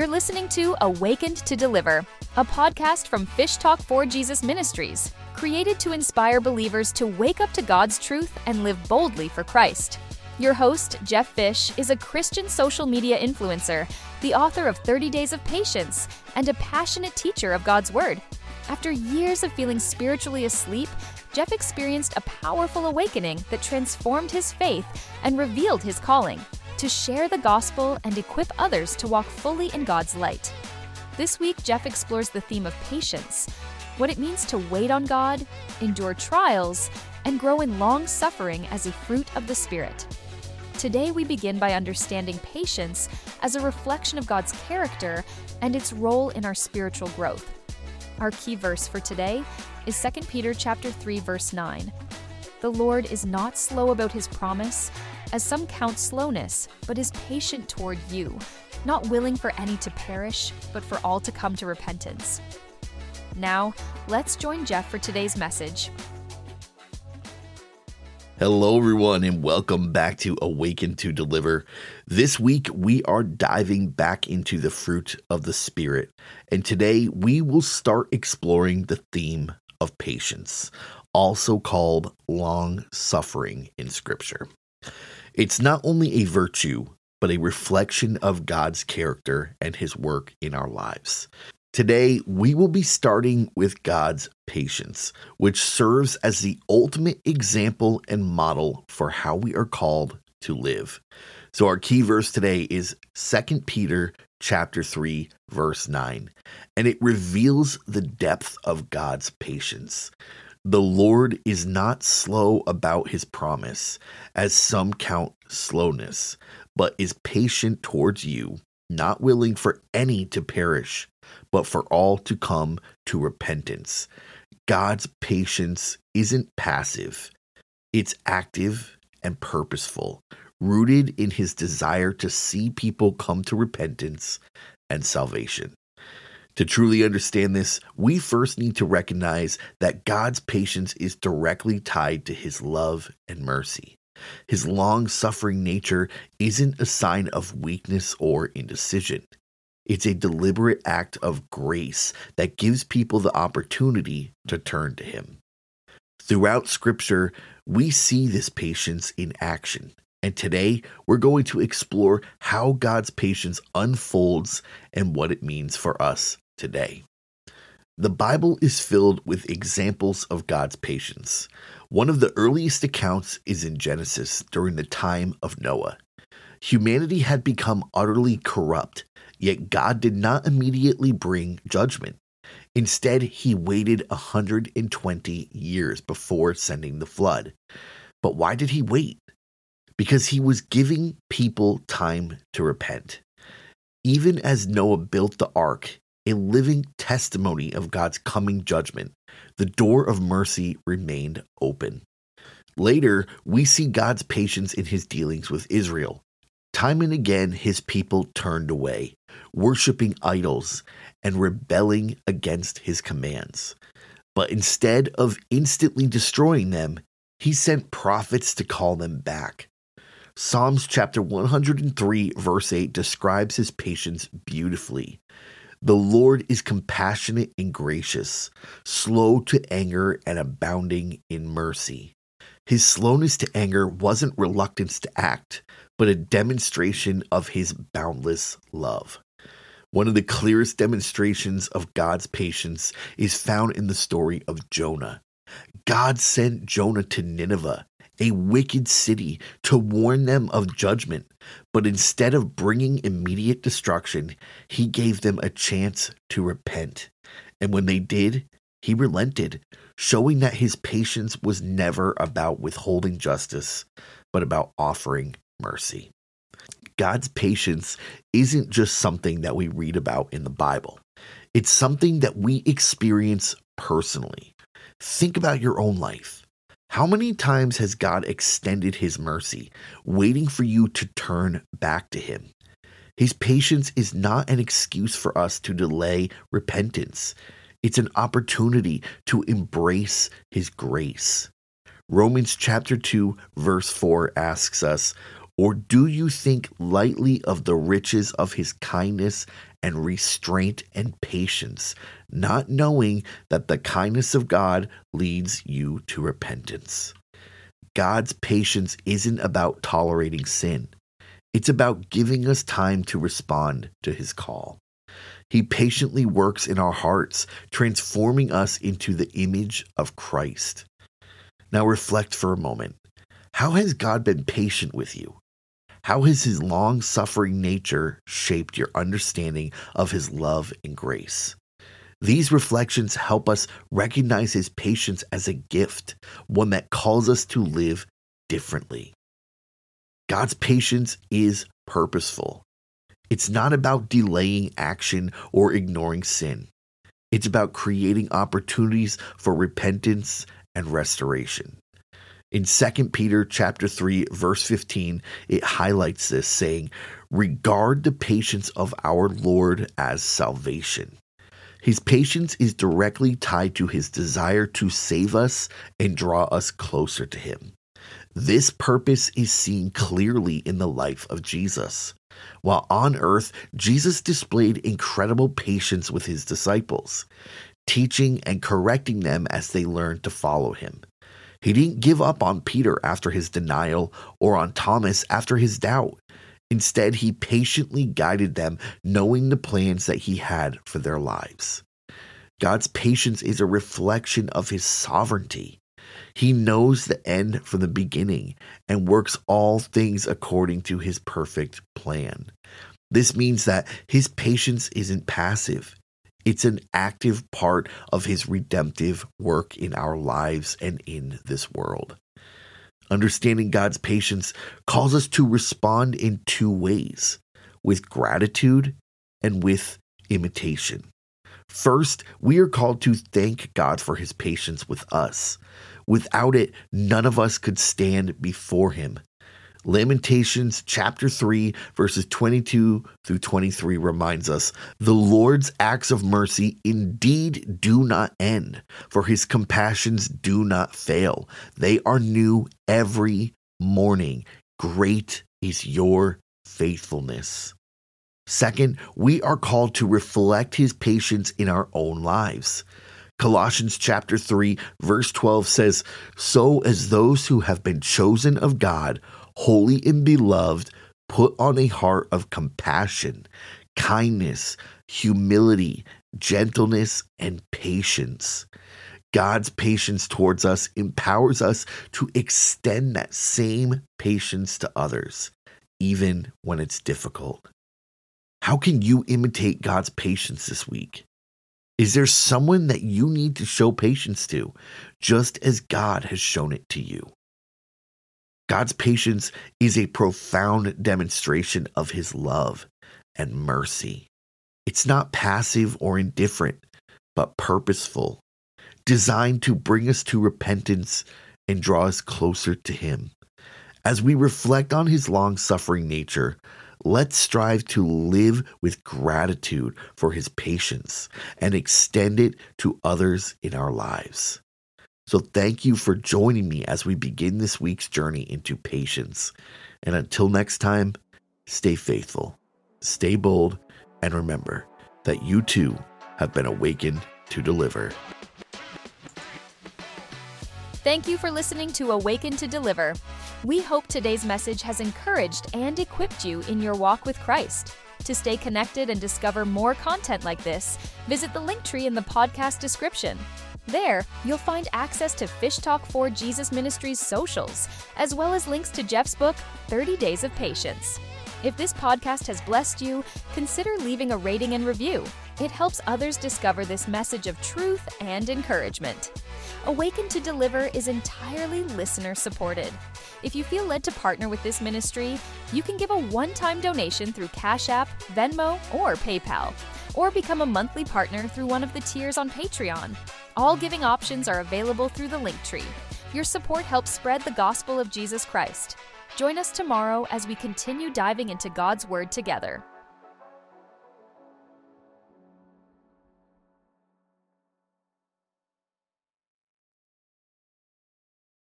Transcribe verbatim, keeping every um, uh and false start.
You're listening to Awakened to Deliver, a podcast from Fish Talk for Jesus Ministries, created to inspire believers to wake up to God's truth and live boldly for Christ. Your host, Jeff Fish, is a Christian social media influencer, the author of thirty days of Patience, and a passionate teacher of God's Word. After years of feeling spiritually asleep, Jeff experienced a powerful awakening that transformed his faith and revealed his calling to share the gospel and equip others to walk fully in God's light. This week, Jeff explores the theme of patience, what it means to wait on God, endure trials, and grow in long suffering as a fruit of the Spirit. Today, we begin by understanding patience as a reflection of God's character and its role in our spiritual growth. Our key verse for today is Second Peter chapter three, verse nine. The Lord is not slow about his promise, as some count slowness, but is patient toward you, not willing for any to perish, but for all to come to repentance. Now, let's join Jeff for today's message. Hello, everyone, and welcome back to Awaken to Deliver. This week, we are diving back into the fruit of the Spirit, and today we will start exploring the theme of patience, also called long-suffering in Scripture. It's not only a virtue, but a reflection of God's character and his work in our lives. Today, we will be starting with God's patience, which serves as the ultimate example and model for how we are called to live. So our key verse today is Second Peter chapter three, verse nine, and it reveals the depth of God's patience. The Lord is not slow about his promise, as some count slowness, but is patient towards you, not willing for any to perish, but for all to come to repentance. God's patience isn't passive. It's active and purposeful, rooted in his desire to see people come to repentance and salvation. To truly understand this, we first need to recognize that God's patience is directly tied to his love and mercy. His long-suffering nature isn't a sign of weakness or indecision. It's a deliberate act of grace that gives people the opportunity to turn to him. Throughout Scripture, we see this patience in action. And today, we're going to explore how God's patience unfolds and what it means for us today. The Bible is filled with examples of God's patience. One of the earliest accounts is in Genesis during the time of Noah. Humanity had become utterly corrupt, yet God did not immediately bring judgment. Instead, he waited one hundred twenty years before sending the flood. But why did he wait? Because he was giving people time to repent. Even as Noah built the ark, a living testimony of God's coming judgment, the door of mercy remained open. Later, we see God's patience in his dealings with Israel. Time and again, his people turned away, worshiping idols and rebelling against his commands. But instead of instantly destroying them, he sent prophets to call them back. Psalms chapter one hundred three, verse eight describes his patience beautifully. The Lord is compassionate and gracious, slow to anger and abounding in mercy. His slowness to anger wasn't reluctance to act, but a demonstration of his boundless love. One of the clearest demonstrations of God's patience is found in the story of Jonah. God sent Jonah to Nineveh, a wicked city, to warn them of judgment, but instead of bringing immediate destruction, he gave them a chance to repent. And when they did, he relented, showing that his patience was never about withholding justice, but about offering mercy. God's patience isn't just something that we read about in the Bible. It's something that we experience personally. Think about your own life. How many times has God extended his mercy, waiting for you to turn back to him? His patience is not an excuse for us to delay repentance. It's an opportunity to embrace his grace. Romans chapter two, verse four asks us, "Or do you think lightly of the riches of his kindness and restraint and patience, not knowing that the kindness of God leads you to repentance. God's patience isn't about tolerating sin. It's about giving us time to respond to his call. He patiently works in our hearts, transforming us into the image of Christ. Now reflect for a moment. How has God been patient with you? How has his long-suffering nature shaped your understanding of his love and grace? These reflections help us recognize his patience as a gift, one that calls us to live differently. God's patience is purposeful. It's not about delaying action or ignoring sin. It's about creating opportunities for repentance and restoration. In Second Peter chapter three, verse fifteen, it highlights this, saying, "Regard the patience of our Lord as salvation." His patience is directly tied to his desire to save us and draw us closer to him. This purpose is seen clearly in the life of Jesus. While on earth, Jesus displayed incredible patience with his disciples, teaching and correcting them as they learned to follow him. He didn't give up on Peter after his denial or on Thomas after his doubt. Instead, he patiently guided them, knowing the plans that he had for their lives. God's patience is a reflection of his sovereignty. He knows the end from the beginning and works all things according to his perfect plan. This means that his patience isn't passive. It's an active part of his redemptive work in our lives and in this world. Understanding God's patience calls us to respond in two ways, with gratitude and with imitation. First, we are called to thank God for his patience with us. Without it, none of us could stand before him. Lamentations chapter three, verses twenty-two through twenty-three reminds us, "The Lord's acts of mercy indeed do not end, for his compassions do not fail. They are new every morning. Great is your faithfulness." Second, we are called to reflect his patience in our own lives. Colossians chapter three, verse twelve says, "So as those who have been chosen of God, holy and beloved, put on a heart of compassion, kindness, humility, gentleness, and patience." God's patience towards us empowers us to extend that same patience to others, even when it's difficult. How can you imitate God's patience this week? Is there someone that you need to show patience to, just as God has shown it to you? God's patience is a profound demonstration of his love and mercy. It's not passive or indifferent, but purposeful, designed to bring us to repentance and draw us closer to him. As we reflect on his long-suffering nature, let's strive to live with gratitude for his patience and extend it to others in our lives. So thank you for joining me as we begin this week's journey into patience. And until next time, stay faithful, stay bold, and remember that you too have been awakened to deliver. Thank you for listening to Awaken to Deliver. We hope today's message has encouraged and equipped you in your walk with Christ. To stay connected and discover more content like this, visit the link tree in the podcast description. There, you'll find access to Fish Talk for Jesus Ministries socials, as well as links to Jeff's book, thirty days of Patience. If this podcast has blessed you, consider leaving a rating and review. It helps others discover this message of truth and encouragement. Awaken to Deliver is entirely listener-supported. If you feel led to partner with this ministry, you can give a one-time donation through Cash App, Venmo, or PayPal, or become a monthly partner through one of the tiers on Patreon. All giving options are available through the link tree. Your support helps spread the gospel of Jesus Christ. Join us tomorrow as we continue diving into God's Word together.